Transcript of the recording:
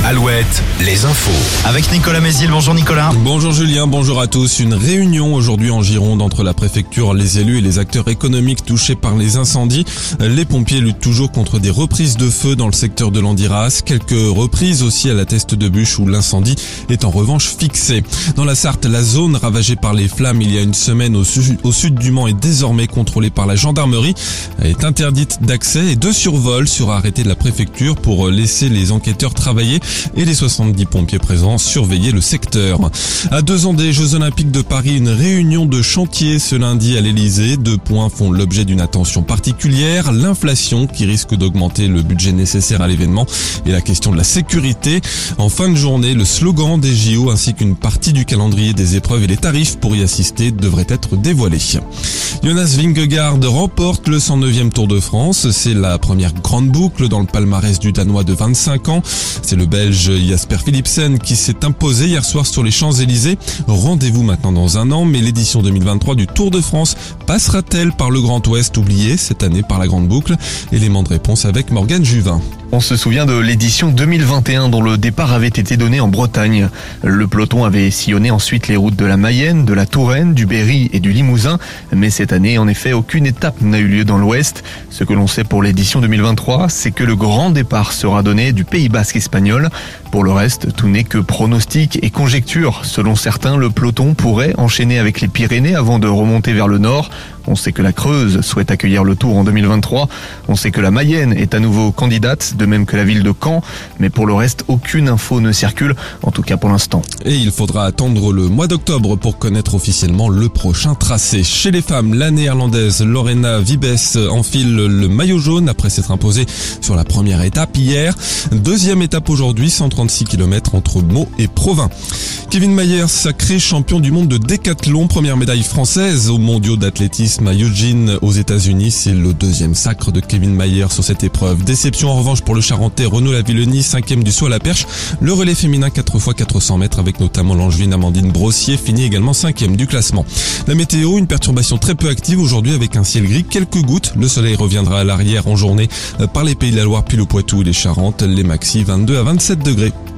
Alouette, les infos. Avec Nicolas Mézil, bonjour Nicolas. Bonjour Julien, bonjour à tous. Une réunion aujourd'hui en Gironde entre la préfecture, les élus et les acteurs économiques touchés par les incendies. Les pompiers luttent toujours contre des reprises de feu dans le secteur de Landiras. Quelques reprises aussi à la Teste de Bûche où l'incendie est en revanche fixé. Dans la Sarthe, la zone ravagée par les flammes il y a une semaine au sud du Mans est désormais contrôlée par la gendarmerie. Elle est interdite d'accès et de survol sur arrêté de la préfecture pour laisser les enquêteurs travailler et les 70 pompiers présents surveiller le secteur. À 2 ans des Jeux Olympiques de Paris, une réunion de chantier ce lundi à l'Elysée. 2 points font l'objet d'une attention particulière. L'inflation qui risque d'augmenter le budget nécessaire à l'événement et la question de la sécurité. En fin de journée, le slogan des JO ainsi qu'une partie du calendrier des épreuves et les tarifs pour y assister devraient être dévoilés. Jonas Vingegaard remporte le 109e Tour de France. C'est la première grande boucle dans le palmarès du Danois de 25 ans. C'est le Belge Jasper Philipsen qui s'est imposé hier soir sur les Champs-Élysées. Rendez-vous maintenant dans un an, mais l'édition 2023 du Tour de France passera-t-elle par le Grand Ouest oublié cette année par la grande boucle? Élément de réponse avec Morgane Juvin. On se souvient de l'édition 2021 dont le départ avait été donné en Bretagne. Le peloton avait sillonné ensuite les routes de la Mayenne, de la Touraine, du Berry et du Limousin. Mais cette année, en effet, aucune étape n'a eu lieu dans l'Ouest. Ce que l'on sait pour l'édition 2023, c'est que le grand départ sera donné du Pays Basque espagnol. Pour le reste, tout n'est que pronostic et conjecture. Selon certains, le peloton pourrait enchaîner avec les Pyrénées avant de remonter vers le nord. On sait que la Creuse souhaite accueillir le Tour en 2023. On sait que la Mayenne est à nouveau candidate, de même que la ville de Caen. Mais pour le reste, aucune info ne circule, en tout cas pour l'instant. Et il faudra attendre le mois d'octobre pour connaître officiellement le prochain tracé. Chez les femmes, la néerlandaise Lorena Wiebes enfile le maillot jaune après s'être imposée sur la première étape hier. Deuxième étape aujourd'hui, 136 km entre Meaux et Provins. Kevin Mayer, sacré champion du monde de décathlon, première médaille française aux mondiaux d'athlétisme à Eugene aux États-Unis. C'est le deuxième sacre de Kevin Mayer sur cette épreuve. Déception en revanche pour le Charentais Renaud Lavillenie, 5e du saut à la perche. Le relais féminin 4x400 mètres avec notamment l'angevine Amandine Brossier finit également 5e du classement. La météo, une perturbation très peu active aujourd'hui avec un ciel gris, quelques gouttes. Le soleil reviendra à l'arrière en journée par les Pays de la Loire puis le Poitou et les Charentes. Les maxi 22 à 27 degrés.